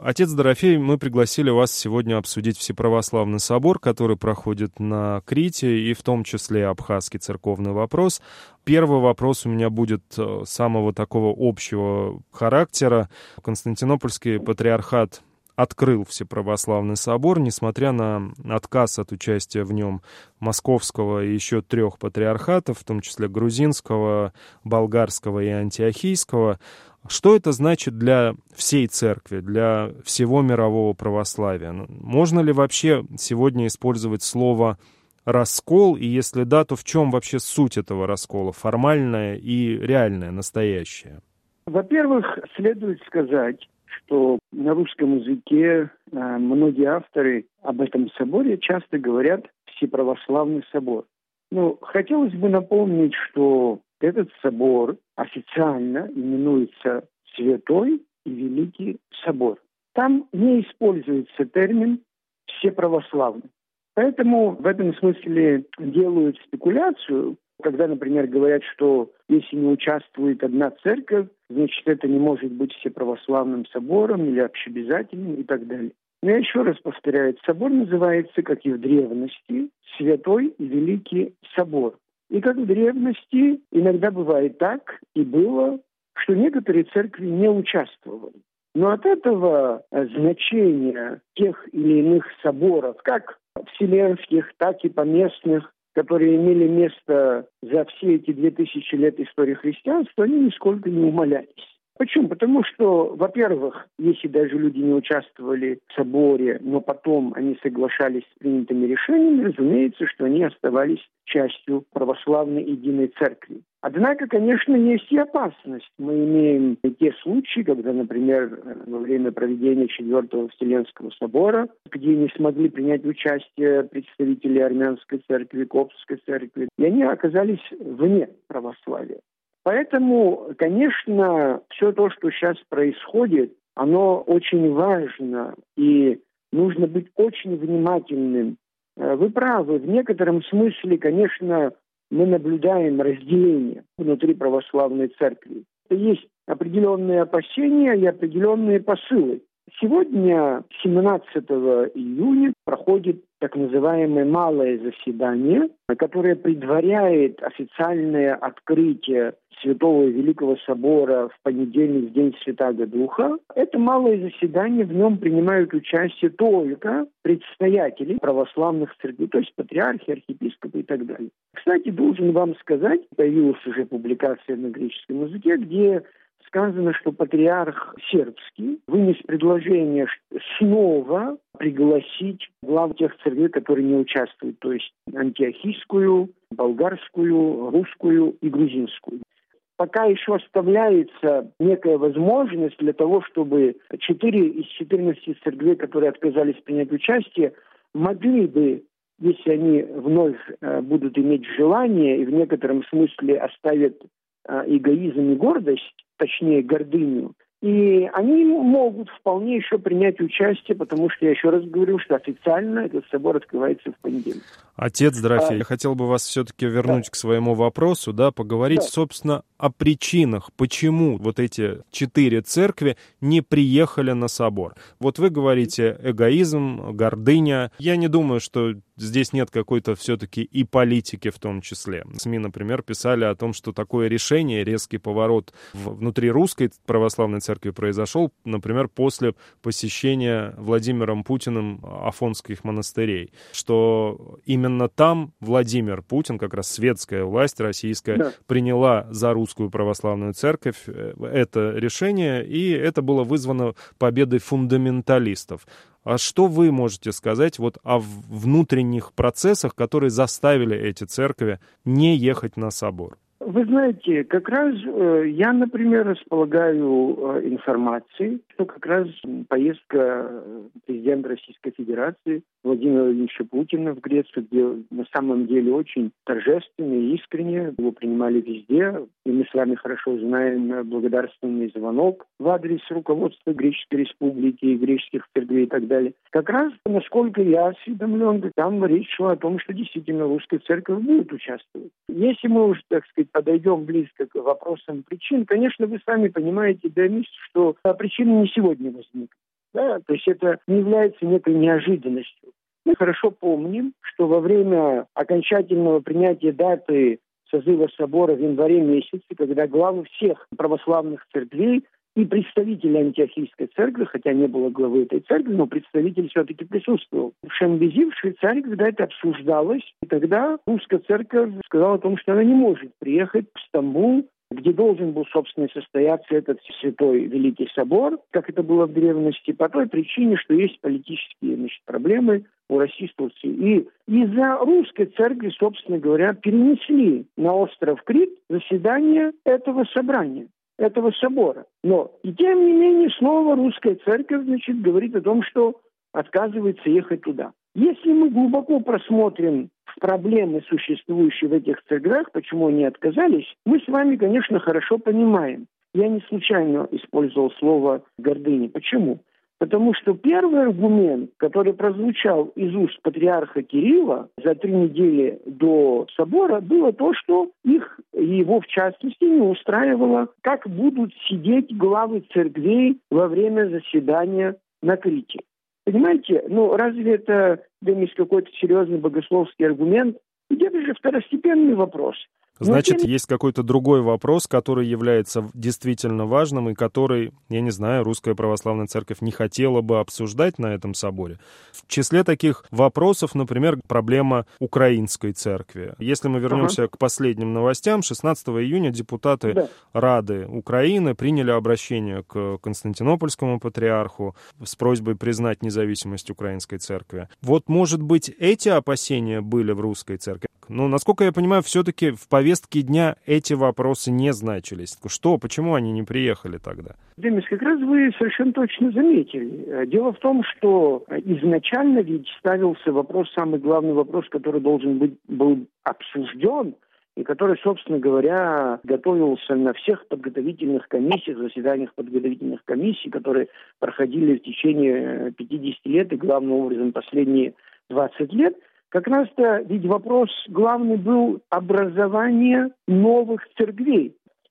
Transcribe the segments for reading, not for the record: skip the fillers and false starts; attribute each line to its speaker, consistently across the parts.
Speaker 1: Отец Дорофей, мы пригласили вас сегодня обсудить Всеправославный собор, который проходит на Крите, и в том числе абхазский церковный вопрос. Первый вопрос у меня будет самого такого общего характера. Константинопольский патриархат открыл Всеправославный собор, несмотря на отказ от участия в нем московского и еще 3 патриархатов, в том числе грузинского, болгарского и антиохийского. Что это значит для всей церкви, для всего мирового православия? Можно ли вообще сегодня использовать слово «раскол», и если да, то в чем вообще суть этого раскола, формальная и реальная, настоящая?
Speaker 2: Во-первых, следует сказать, что на русском языке многие авторы об этом соборе часто говорят «Всеправославный собор». Хотелось бы напомнить, что этот собор официально именуется Святой и Великий Собор. Там не используется термин «всеправославный». Поэтому в этом смысле делают спекуляцию, когда, например, говорят, что если не участвует одна церковь, значит, это не может быть всеправославным собором или общеобязательным и так далее. Но я еще раз повторяю, собор называется, как и в древности, Святой и Великий Собор. И как в древности иногда бывает так, и было, что некоторые церкви не участвовали. Но от этого значения тех или иных соборов, как вселенских, так и поместных, которые имели место за все эти 2000 лет истории христианства, они нисколько не умалялись. Почему? Потому что, во-первых, если даже люди не участвовали в соборе, но потом они соглашались с принятыми решениями, разумеется, что они оставались частью православной единой церкви. Однако, конечно, есть и опасность. Мы имеем те случаи, когда, например, во время проведения 4-го Вселенского собора, где не смогли принять участие представители армянской церкви, коптской церкви, и они оказались вне православия. Поэтому, конечно, все то, что сейчас происходит, оно очень важно, и нужно быть очень внимательным. Вы правы, в некотором смысле, конечно, мы наблюдаем разделение внутри православной церкви. Есть определенные опасения и определенные посылы. Сегодня, 17 июня, проходит так называемое малое заседание, которое предваряет официальное открытие Святого и Великого Собора в понедельник, в день Святаго Духа. Это малое заседание, в нем принимают участие только предстоятели православных церквей, то есть патриархи, архиепископы и так далее. Кстати, должен вам сказать, появилась уже публикация на греческом языке, где сказано, что патриарх сербский вынес предложение снова пригласить глав тех церквей, которые не участвуют, то есть антиохийскую, болгарскую, русскую и грузинскую. Пока еще оставляется некая возможность для того, чтобы 4 из 14 церквей, которые отказались принять участие, могли бы, если они вновь будут иметь желание и в некотором смысле оставят эгоизм и гордость, точнее гордыню, и они могут вполне еще принять участие, потому что я еще раз говорю, что официально этот собор открывается в понедельник.
Speaker 1: Отец Дорофей, я хотел бы вас все-таки вернуть к своему вопросу, поговорить, собственно, о причинах, почему вот эти 4 церкви не приехали на собор. Вот вы говорите эгоизм, гордыня. Я не думаю, что здесь нет какой-то все-таки и политики в том числе. СМИ, например, писали о том, что такое решение, резкий поворот внутри русской православной церкви произошел, например, после посещения Владимиром Путиным афонских монастырей, что именно там Владимир Путин, как раз светская власть российская, приняла за русскую православную церковь это решение, и это было вызвано победой фундаменталистов. А что вы можете сказать вот о внутренних процессах, которые заставили эти церкви не ехать на собор?
Speaker 2: Вы знаете, как раз я, например, располагаю информацией, что как раз поездка президента Российской Федерации Владимира Владимировича Путина в Грецию, где на самом деле очень торжественно и искренне его принимали везде. И мы с вами хорошо знаем благодарственный звонок в адрес руководства Греческой Республики, греческих церквей и так далее. Как раз, насколько я осведомлен, там речь шла о том, что действительно русская церковь будет участвовать. Если мы уже, так сказать, подойдем близко к вопросам причин, конечно, вы сами понимаете, Дионис, что причины не сегодня возникли. Да? То есть это не является некой неожиданностью. Мы хорошо помним, что во время окончательного принятия даты созыва собора в январе месяце, когда главы всех православных церквей и представители антиохийской церкви, хотя не было главы этой церкви, но представитель все-таки присутствовал. В Шамбези, в Швейцарии, когда это обсуждалось, и тогда русская церковь сказала о том, что она не может приехать в Стамбул, где должен был, собственно, состояться этот святой Великий собор, как это было в древности, по той причине, что есть политические, проблемы у России с Турцией. И из-за русской церкви, собственно говоря, перенесли на остров Крит заседание этого собрания, этого собора. Но, и тем не менее, снова русская церковь, говорит о том, что отказывается ехать туда. Если мы глубоко просмотрим проблемы, существующие в этих церквях, почему они отказались, мы с вами, конечно, хорошо понимаем. Я не случайно использовал слово «гордыня». Почему? Потому что первый аргумент, который прозвучал из уст патриарха Кирилла за 3 недели до собора, было то, что его в частности не устраивало, как будут сидеть главы церквей во время заседания на Крите. Понимаете, разве это какой-то серьезный богословский аргумент? Где-то же второстепенный вопрос.
Speaker 1: Значит, есть какой-то другой вопрос, который является действительно важным и который, я не знаю, Русская Православная Церковь не хотела бы обсуждать на этом соборе. В числе таких вопросов, например, проблема Украинской Церкви. Если мы вернемся к последним новостям, 16 июня депутаты Рады Украины приняли обращение к Константинопольскому патриарху с просьбой признать независимость Украинской Церкви. Вот, может быть, эти опасения были в Русской Церкви? Но, насколько я понимаю, все-таки в повестке дня эти вопросы не значились. Почему они не приехали тогда?
Speaker 2: Демис, как раз вы совершенно точно заметили. Дело в том, что изначально ведь ставился вопрос, самый главный вопрос, который был обсужден, и который, собственно говоря, готовился на всех подготовительных комиссиях, заседаниях подготовительных комиссий, которые проходили в течение 50 лет и, главным образом, последние 20 лет. Как раз-то ведь вопрос главный был образование новых церквей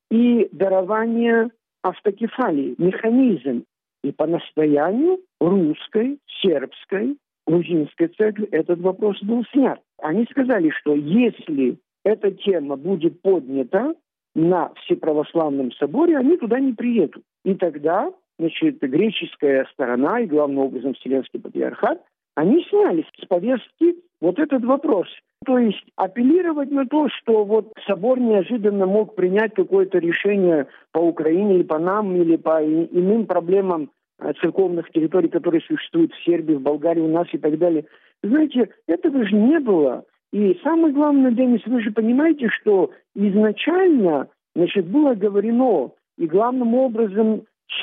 Speaker 2: и дарование автокефалии, механизм. И по настоянию русской, сербской, грузинской церкви этот вопрос был снят. Они сказали, что если эта тема будет поднята на Всеправославном соборе, они туда не приедут. И тогда, греческая сторона и, главным образом, Вселенский патриархат, они сняли с повестки вот этот вопрос. То есть апеллировать на то, что собор неожиданно мог принять какое-то решение по Украине или по нам, или по иным проблемам церковных территорий, которые существуют в Сербии, в Болгарии, у нас и так далее. Знаете, этого же не было. И самое главное, Денис, вы же понимаете, что изначально, было говорено, и главным образом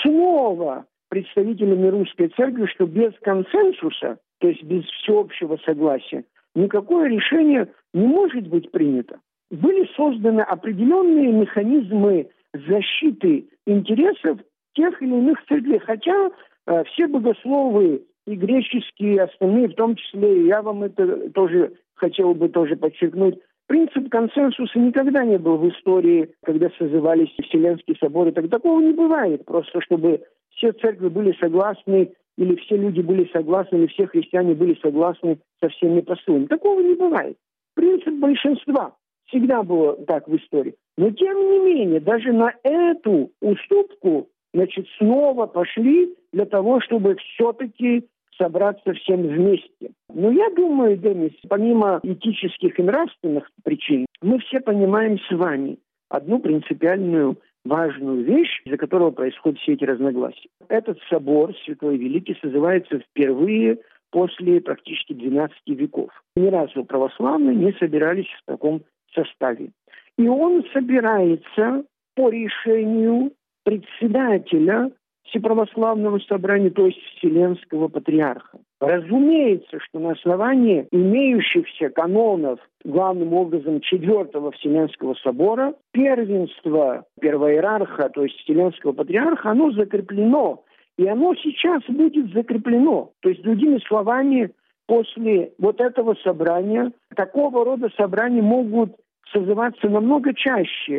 Speaker 2: снова представителями русской церкви, что без консенсуса, то есть без всеобщего согласия, никакое решение не может быть принято. Были созданы определенные механизмы защиты интересов тех или иных церквей. Хотя все богословы и греческие, и остальные, в том числе, я вам это тоже хотел бы подчеркнуть, принцип консенсуса никогда не был в истории, когда созывались Вселенские соборы. Такого не бывает. Просто чтобы все церкви были согласны, или все люди были согласны, или все христиане были согласны со всеми послами. Такого не бывает. Принцип большинства. Всегда было так в истории. Но тем не менее, даже на эту уступку, снова пошли для того, чтобы все-таки собраться всем вместе. Но я думаю, Денис, помимо этических и нравственных причин, мы все понимаем с вами одну принципиальную важную вещь, из-за которого происходят все эти разногласия. Этот собор Святой Великий созывается впервые после практически 12 веков. Ни разу православные не собирались в таком составе. И он собирается по решению председателя Всеправославного собрания, то есть Вселенского патриарха. Разумеется, что на основании имеющихся канонов, главным образом Четвертого Вселенского собора, первенство первоиерарха, то есть Вселенского патриарха, оно закреплено. И оно сейчас будет закреплено. То есть, другими словами, после этого собрания, такого рода собрания могут созываться намного чаще.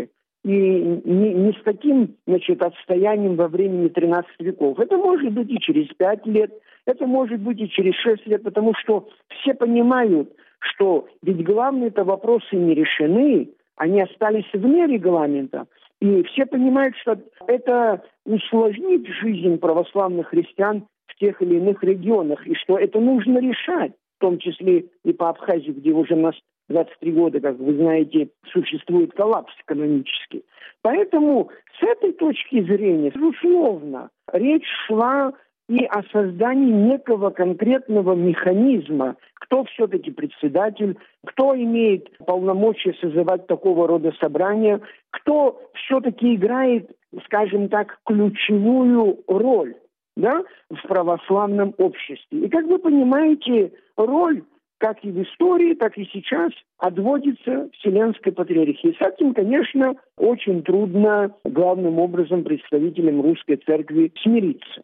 Speaker 2: и не с таким, отстоянием во времени 13 веков. Это может быть и через 5 лет, это может быть и через 6 лет, потому что все понимают, что ведь главные-то вопросы не решены, они остались вне регламента. И все понимают, что это усложнит жизнь православных христиан в тех или иных регионах, и что это нужно решать, в том числе и по Абхазии, где уже у нас 23 года, как вы знаете, существует коллапс экономический. Поэтому с этой точки зрения, безусловно, речь шла и о создании некого конкретного механизма, кто все-таки председатель, кто имеет полномочия созывать такого рода собрания, кто все-таки играет, скажем так, ключевую роль, в православном обществе. И, как вы понимаете, роль как и в истории, так и сейчас отводится Вселенской Патриархии. С этим, конечно, очень трудно главным образом представителям Русской Церкви смириться.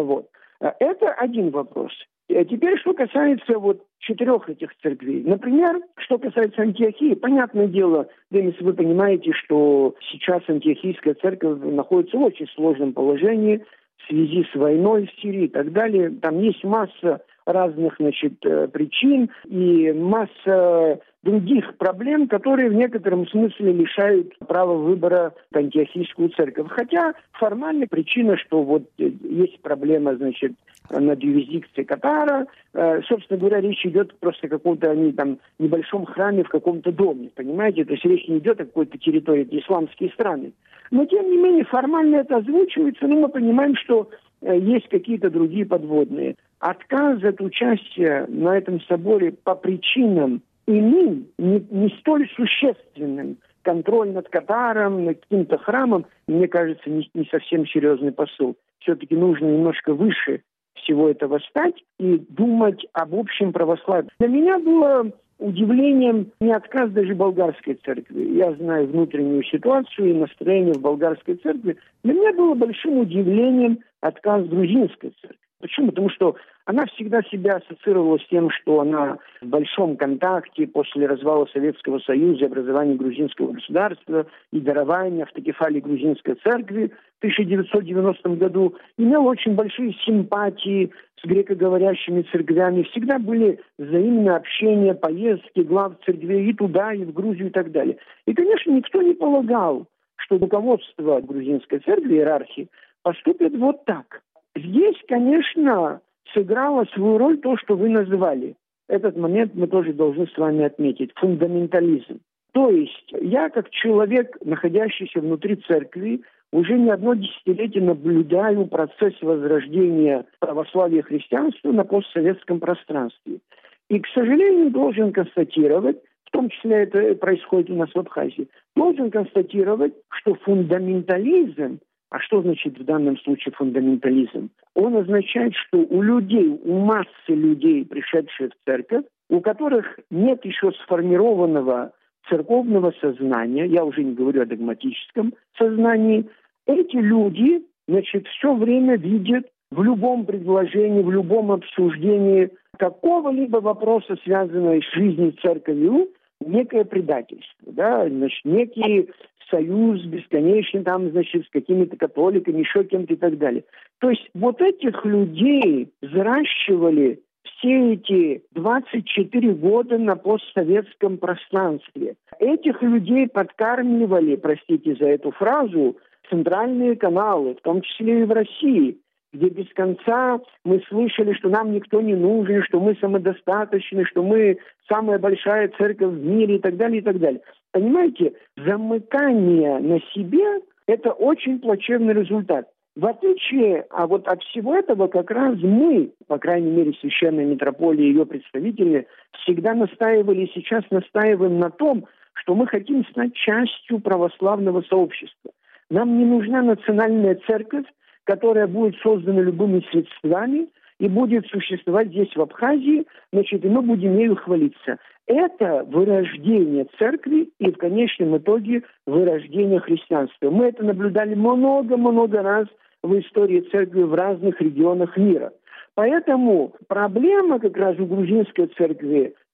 Speaker 2: Это один вопрос. А теперь, что касается 4 этих церквей. Например, что касается Антиохии, понятное дело, Демис, вы понимаете, что сейчас Антиохийская церковь находится в очень сложном положении в связи с войной в Сирии и так далее. Там есть масса разных, причин и масса других проблем, которые в некотором смысле лишают права выбора Антиохийскую церковь. Хотя формальная причина, что есть проблема, над юрисдикцией Катара. Собственно говоря, речь идет просто о каком-то небольшом храме в каком-то доме, понимаете? То есть речь не идет о какой-то территории, это исламские страны. Но, тем не менее, формально это озвучивается, но мы понимаем, что есть какие-то другие подводные. Отказ от участия на этом соборе по причинам иным, не столь существенным, контроль над Катаром, над каким-то храмом, мне кажется, не совсем серьезный посыл. Все-таки нужно немножко выше всего этого стать и думать об общем православии. Для меня было удивлением не отказ даже болгарской церкви. Я знаю внутреннюю ситуацию и настроение в болгарской церкви. Для меня было большим удивлением отказ грузинской церкви. Почему? Потому что она всегда себя ассоциировала с тем, что она в большом контакте после развала Советского Союза, образования грузинского государства и дарования автокефалии грузинской церкви в 1990 году, имела очень большие симпатии с грекоговорящими церквями. Всегда были взаимные общения, поездки глав церквей и туда, и в Грузию, и так далее. И, конечно, никто не полагал, что руководство грузинской церкви, иерархии, поступит вот так. Здесь, конечно, сыграло свою роль то, что вы назвали. Этот момент мы тоже должны с вами отметить. Фундаментализм. То есть я, как человек, находящийся внутри церкви, уже не одно десятилетие наблюдаю процесс возрождения православия и христианства на постсоветском пространстве. И, к сожалению, должен констатировать, в том числе это происходит у нас в Абхазии, должен констатировать, что фундаментализм, а что значит в данном случае фундаментализм? Он означает, что у людей, у массы людей, пришедших в церковь, у которых нет еще сформированного церковного сознания, я уже не говорю о догматическом сознании, эти люди, все время видят в любом предложении, в любом обсуждении какого-либо вопроса, связанного с жизнью церковью, некое предательство, некий союз бесконечный с какими-то католиками, еще кем-то и так далее. То есть этих людей взращивали все эти 24 года на постсоветском пространстве. Этих людей подкармливали, простите за эту фразу, центральные каналы, в том числе и в России, где без конца мы слышали, что нам никто не нужен, что мы самодостаточны, что мы самая большая церковь в мире и так далее, и так далее. Понимаете, замыкание на себе – это очень плачевный результат. В отличие от всего этого, как раз мы, по крайней мере, Священная Митрополия и ее представители, всегда настаивали и сейчас настаиваем на том, что мы хотим стать частью православного сообщества. Нам не нужна национальная церковь, которая будет создана любыми средствами и будет существовать здесь, в Абхазии, и мы будем ею хвалиться. Это вырождение церкви и в конечном итоге вырождение христианства. Мы это наблюдали много-много раз в истории церкви в разных регионах мира. Поэтому проблема как раз у грузинской церкви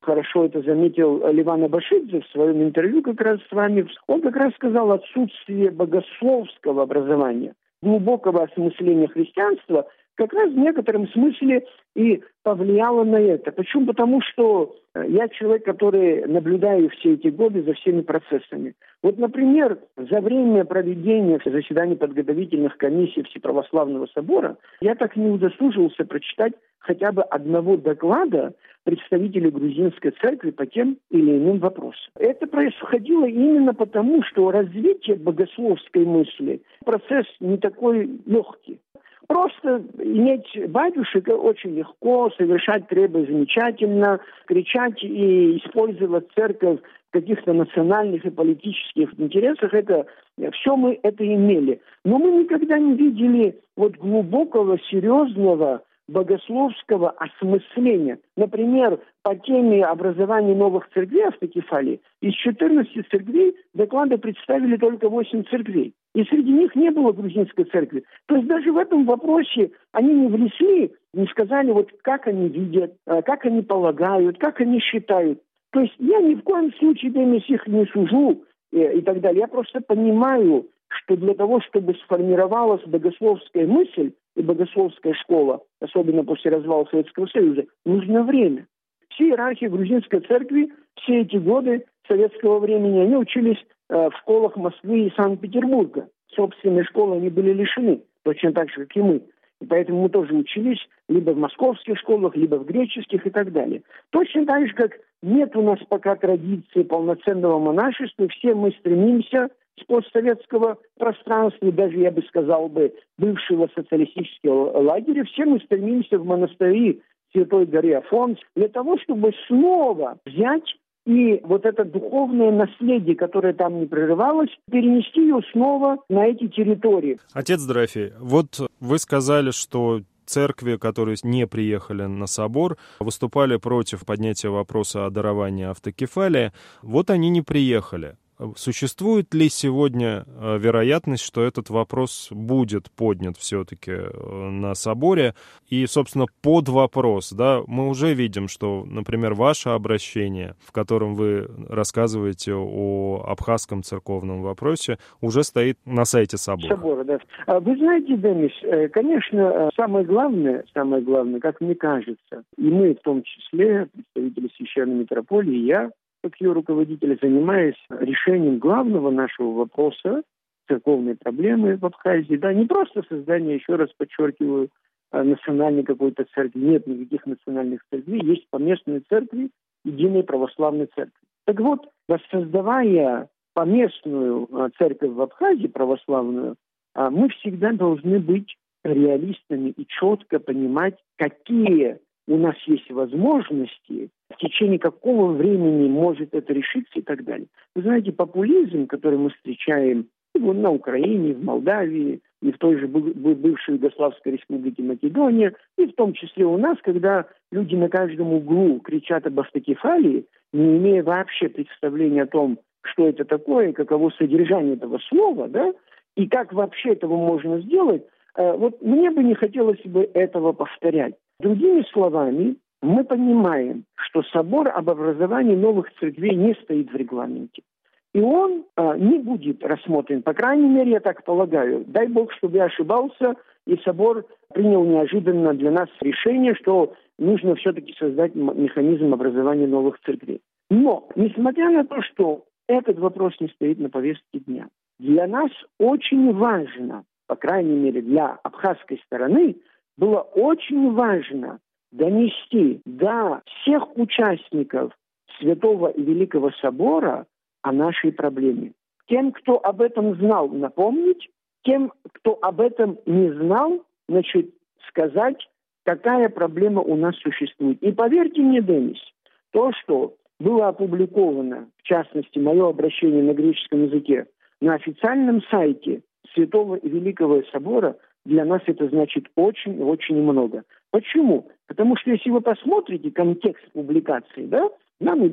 Speaker 2: хорошо это заметил Леван Абашидзе в своем интервью как раз с вами. Он как раз сказал, отсутствие богословского образования, глубокого осмысления христианства как раз в некотором смысле и повлияло на это. Почему? Потому что я человек, который наблюдаю все эти годы за всеми процессами. Вот, например, за время проведения заседаний подготовительных комиссий Всеправославного собора я так и не удосужился прочитать хотя бы одного доклада представителей грузинской церкви по тем или иным вопросам. Это происходило именно потому, что развитие богословской мысли – процесс не такой легкий. Просто иметь батюшек очень легко, совершать требы замечательно, кричать и использовать церковь в каких-то национальных и политических интересах. Это все мы это имели. Но мы никогда не видели вот глубокого, серьезного богословского осмысления. Например, по теме образования новых церквей автокефалии из 14 церквей доклады представили только 8 церквей. И среди них не было грузинской церкви. То есть даже в этом вопросе они не внесли, не сказали, вот как они видят, как они полагают, как они считают. То есть я ни в коем случае их не сужу и так далее. Я просто понимаю, что для того, чтобы сформировалась богословская мысль и богословская школа, особенно после развала Советского Союза, нужно время. Все иерархи грузинской церкви все эти годы советского времени, они учились в школах Москвы и Санкт-Петербурга. Собственной школы они были лишены, точно так же, как и мы. И поэтому мы тоже учились либо в московских школах, либо в греческих и так далее. Точно так же, как нет у нас пока традиции полноценного монашества, все мы стремимся с постсоветского пространства, даже, я бы сказал, бывшего социалистического лагеря, все мы стремимся в монастыри Святой горы Афон для того, чтобы снова взять и вот это духовное наследие, которое там не прерывалось, перенести ее снова на эти территории.
Speaker 1: Отец Дорофей, вот вы сказали, что церкви, которые не приехали на собор, выступали против поднятия вопроса о даровании автокефалии. Вот они не приехали. Существует ли сегодня вероятность, что этот вопрос будет поднят все-таки на соборе? И, собственно, под вопрос, да, мы уже видим, что, например, ваше обращение, в котором вы рассказываете о абхазском церковном вопросе, уже стоит на сайте собора.
Speaker 2: Да. Вы знаете, Денис, конечно, самое главное, как мне кажется, и мы в том числе, представители Священной Митрополии, и я, как ее руководитель, занимаясь решением главного нашего вопроса, церковной проблемы в Абхазии, да, не просто создание, еще раз подчеркиваю, национальной какой-то церкви, нет никаких национальных церквей, есть поместные церкви, единой православной церкви. Так вот, воссоздавая поместную церковь в Абхазии, православную, мы всегда должны быть реалистами и четко понимать, какие у нас есть возможности, в течение какого времени может это решиться и так далее. Вы знаете, популизм, который мы встречаем на Украине, в Молдавии, и в той же бывшей Югославской республике Македония, и в том числе у нас, когда люди на каждом углу кричат об автокефалии, не имея вообще представления о том, что это такое, каково содержание этого слова, да, и как вообще этого можно сделать, вот мне бы не хотелось бы этого повторять. Другими словами, мы понимаем, что собор об образовании новых церквей не стоит в регламенте. И он не будет рассмотрен, по крайней мере, я так полагаю. Дай Бог, чтобы я ошибался, и собор принял неожиданно для нас решение, что нужно все-таки создать механизм образования новых церквей. Но, несмотря на то, что этот вопрос не стоит на повестке дня, для нас очень важно, по крайней мере, для абхазской стороны, было очень важно донести до всех участников Святого и Великого Собора о нашей проблеме. Тем, кто об этом знал, напомнить, тем, кто об этом не знал, значит, сказать, какая проблема у нас существует. И поверьте мне, Денис, то, что было опубликовано, в частности, мое обращение на греческом языке, на официальном сайте Святого и Великого Собора, для нас это значит очень и очень много. Почему? Потому что если вы посмотрите контекст публикации, да, нам идут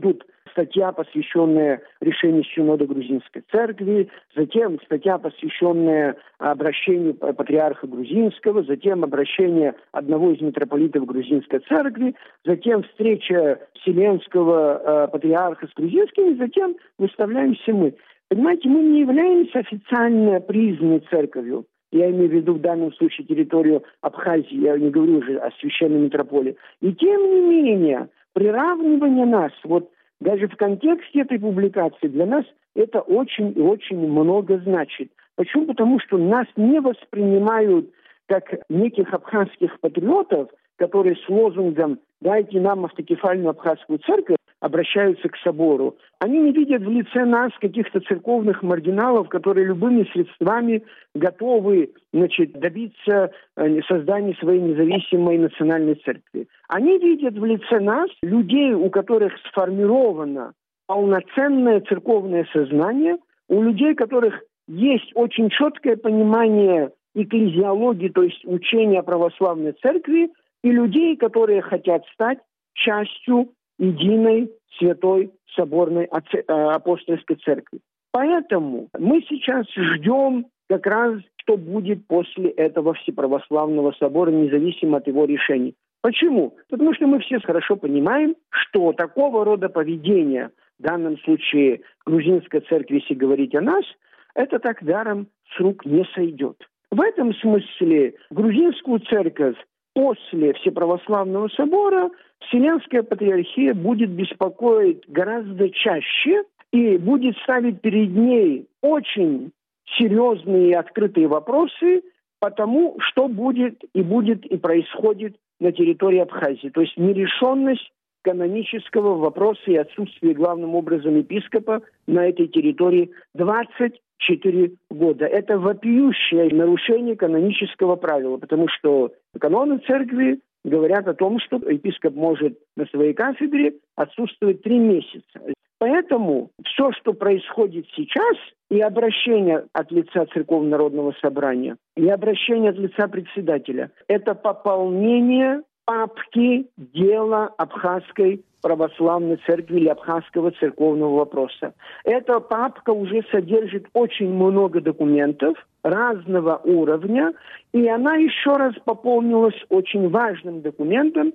Speaker 2: статья, посвященная решению Синода Грузинской Церкви, затем статья, посвященная обращению патриарха Грузинского, затем обращение одного из митрополитов Грузинской Церкви, затем встреча Вселенского патриарха с грузинским, и затем выставляемся мы. Понимаете, мы не являемся официально признанной церковью. Я имею в виду в данном случае территорию Абхазии, я не говорю уже о священной митрополии. И тем не менее, приравнивание нас, вот даже в контексте этой публикации, для нас это очень и очень много значит. Почему? Потому что нас не воспринимают как неких абхазских патриотов, которые с лозунгом «дайте нам автокефальную абхазскую церковь» обращаются к собору. Они не видят в лице нас каких-то церковных маргиналов, которые любыми средствами готовы, добиться создания своей независимой национальной церкви. Они видят в лице нас людей, у которых сформировано полноценное церковное сознание, у людей, у которых есть очень четкое понимание экклезиологии, то есть учения о православной церкви, и людей, которые хотят стать частью единой святой соборной апостольской церкви. Поэтому мы сейчас ждем как раз, что будет после этого Всеправославного собора, независимо от его решений. Почему? Потому что мы все хорошо понимаем, что такого рода поведение, в данном случае грузинской церкви, если говорить о нас, это так даром с рук не сойдет. В этом смысле грузинскую церковь после Всеправославного собора Вселенская Патриархия будет беспокоить гораздо чаще и будет ставить перед ней очень серьезные и открытые вопросы по тому, что будет и происходит на территории Абхазии. То есть нерешенность канонического вопроса и отсутствие главным образом епископа на этой территории 24 года. Это вопиющее нарушение канонического правила, потому что каноны церкви говорят о том, что епископ может на своей кафедре отсутствовать 3 месяца. Поэтому все, что происходит сейчас, и обращение от лица Церковно-Народного собрания, и обращение от лица председателя, это пополнение папки дела Абхазской православной церкви или абхазского церковного вопроса. Эта папка уже содержит очень много документов разного уровня, и она еще раз пополнилась очень важным документом,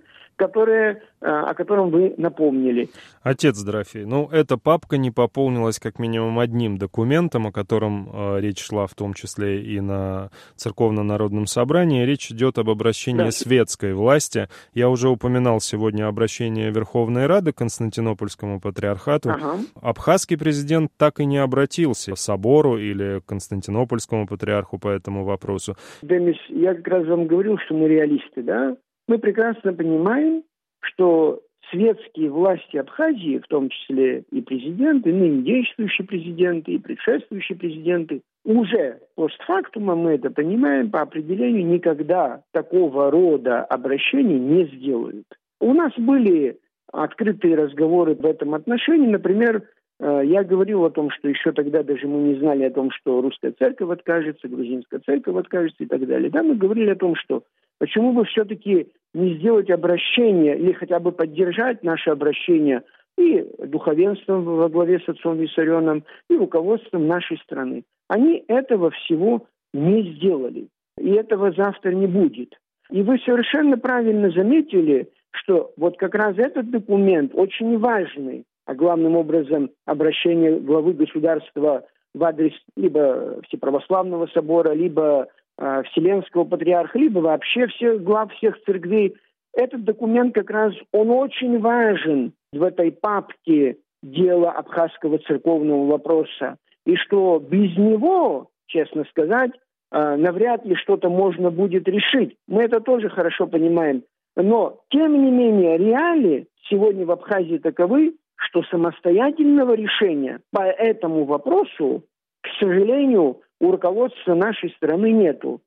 Speaker 2: о котором вы напомнили.
Speaker 1: Отец Дорофей, эта папка не пополнилась как минимум одним документом, о котором речь шла в том числе и на Церковно-Народном собрании. Речь идет об обращении светской власти. Я уже упоминал сегодня обращение Верховной Рады к Константинопольскому патриархату. Абхазский президент так и не обратился к собору или к Константинопольскому патриарху по этому вопросу.
Speaker 2: Демис, я как раз вам говорил, что мы реалисты, да? Мы прекрасно понимаем, что светские власти Абхазии, в том числе и президенты, ныне действующие президенты, и предшествующие президенты, уже постфактум, мы это понимаем, по определению никогда такого рода обращений не сделают. У нас были открытые разговоры в этом отношении. Например, я говорил о том, что еще тогда даже мы не знали о том, что русская церковь откажется, грузинская церковь откажется и так далее. Да, мы говорили о том, что почему бы все-таки не сделать обращение или хотя бы поддержать наше обращение и духовенством во главе с отцом Виссарионом, и руководством нашей страны. Они этого всего не сделали. И этого завтра не будет. И вы совершенно правильно заметили, что вот как раз этот документ очень важный, а главным образом обращение главы государства в адрес либо Всеправославного собора, либо Вселенского патриарха, либо вообще всех глав всех церквей. Этот документ как раз, он очень важен в этой папке дела абхазского церковного вопроса. И что без него, честно сказать, навряд ли что-то можно будет решить. Мы это тоже хорошо понимаем. Но, тем не менее, реалии сегодня в Абхазии таковы, что самостоятельного решения по этому вопросу, к сожалению, у руководства нашей страны нету.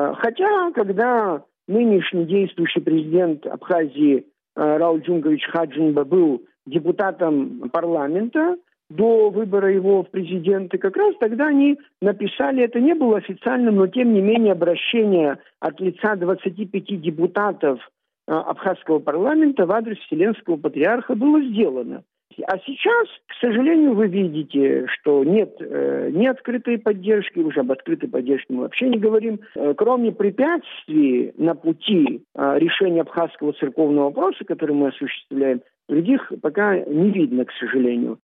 Speaker 2: Хотя, когда нынешний действующий президент Абхазии Рауль Джунгович Хаджинба был депутатом парламента до выбора его в президенты, как раз тогда они написали, это не было официальным, но тем не менее обращение от лица 25 депутатов Абхазского парламента в адрес Вселенского патриарха было сделано. А сейчас, к сожалению, вы видите, что нет ни открытой поддержки, уже об открытой поддержке мы вообще не говорим. Кроме препятствий на пути решения абхазского церковного вопроса, который мы осуществляем, других пока не видно, к сожалению.